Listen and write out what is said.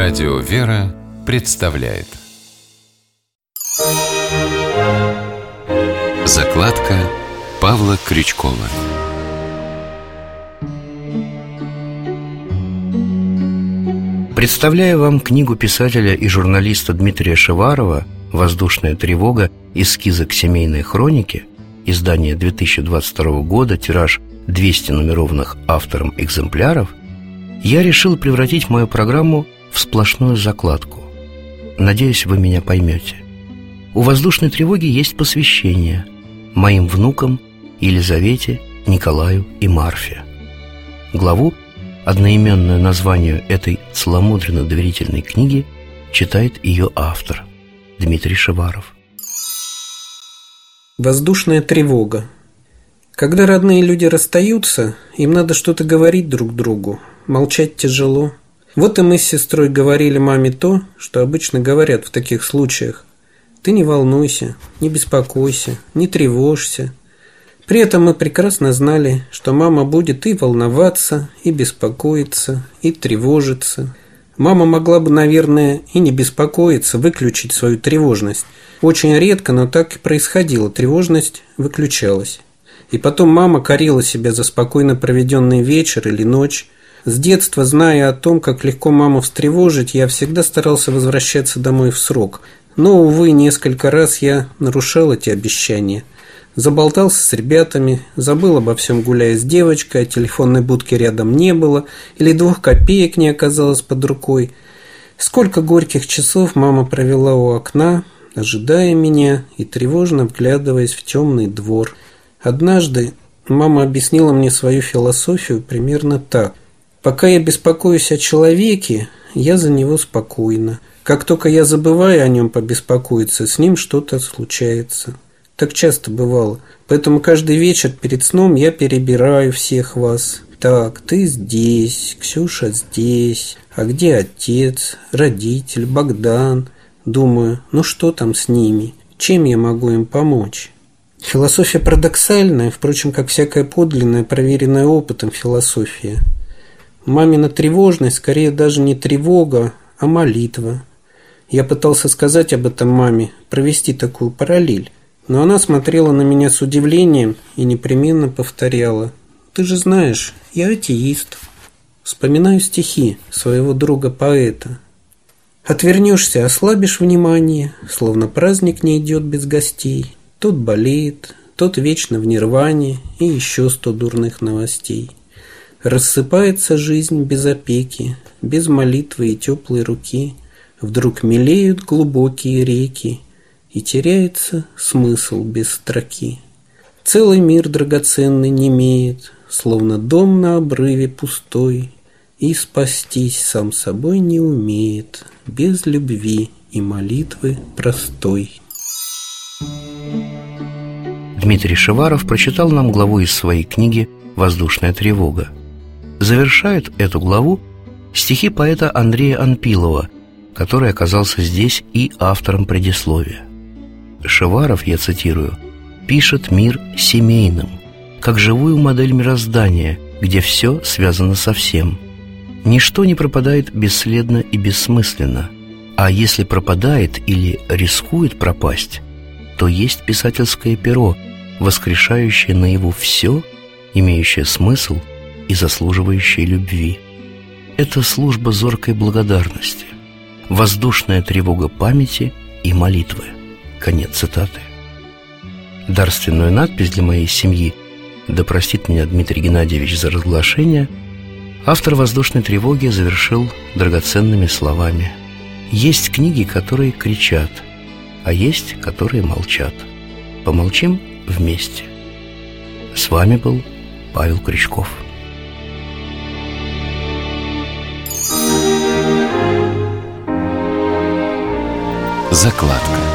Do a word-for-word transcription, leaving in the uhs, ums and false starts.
Радио «Вера» представляет закладка Павла Крючкова. Представляю вам книгу писателя и журналиста Дмитрия Шеварова «Воздушная тревога. Эскизы к семейной хронике», издание две тысячи двадцать второго года, тираж двести нумерованных автором экземпляров, я решил превратить мою программу в сплошную закладку. Надеюсь, вы меня поймете. У «Воздушной тревоги» есть посвящение моим внукам Елизавете, Николаю и Марфе. Главу, одноименную названию этой целомудренно-доверительной книги, читает ее автор Дмитрий Шеваров. Воздушная тревога. Когда родные люди расстаются, им надо что-то говорить друг другу. Молчать тяжело. Вот и мы с сестрой говорили маме то, что обычно говорят в таких случаях. Ты не волнуйся, не беспокойся, не тревожься. При этом мы прекрасно знали, что мама будет и волноваться, и беспокоиться, и тревожиться. Мама могла бы, наверное, и не беспокоиться, выключить свою тревожность. Очень редко, но так и происходило, тревожность выключалась. И потом мама корила себя за спокойно проведенный вечер или ночь. С детства, зная о том, как легко маму встревожить, я всегда старался возвращаться домой в срок. Но, увы, несколько раз я нарушал эти обещания. Заболтался с ребятами, забыл обо всем, гуляя с девочкой, а телефонной будки рядом не было, или двух копеек не оказалось под рукой. Сколько горьких часов мама провела у окна, ожидая меня и тревожно вглядываясь в темный двор. Однажды мама объяснила мне свою философию примерно так. Пока я беспокоюсь о человеке, я за него спокойна. Как только я забываю о нем побеспокоиться, с ним что-то случается. Так часто бывало. Поэтому каждый вечер перед сном я перебираю всех вас. Так, ты здесь, Ксюша здесь. А где отец, родитель, Богдан? Думаю, ну что там с ними? Чем я могу им помочь? Философия парадоксальная, впрочем, как всякая подлинная, проверенная опытом философия. Мамина тревожность скорее даже не тревога, а молитва. Я пытался сказать об этом маме, провести такую параллель. Но она смотрела на меня с удивлением и непременно повторяла. «Ты же знаешь, я атеист». Вспоминаю стихи своего друга-поэта. «Отвернешься, ослабишь внимание, словно праздник не идет без гостей. Тот болеет, тот вечно в нирване и еще сто дурных новостей. Рассыпается жизнь без опеки, без молитвы и теплой руки. Вдруг мелеют глубокие реки, и теряется смысл без строки. Целый мир драгоценный немеет, словно дом на обрыве пустой, и спастись сам собой не умеет без любви и молитвы простой». Дмитрий Шеваров прочитал нам главу из своей книги «Воздушная тревога». Завершают эту главу стихи поэта Андрея Анпилова, который оказался здесь и автором предисловия. Шеваров, я цитирую, пишет мир семейным, как живую модель мироздания, где все связано со всем. Ничто не пропадает бесследно и бессмысленно, а если пропадает или рискует пропасть, то есть писательское перо, воскрешающее наяву все, имеющее смысл и заслуживающее любви. Это служба зоркой благодарности, воздушная тревога памяти и молитвы. Конец цитаты. Дарственную надпись для моей семьи, да простит меня Дмитрий Геннадьевич за разглашение, автор «Воздушной тревоги» завершил драгоценными словами. Есть книги, которые кричат, а есть, которые молчат. Помолчим вместе. С вами был Павел Крючков. Закладка.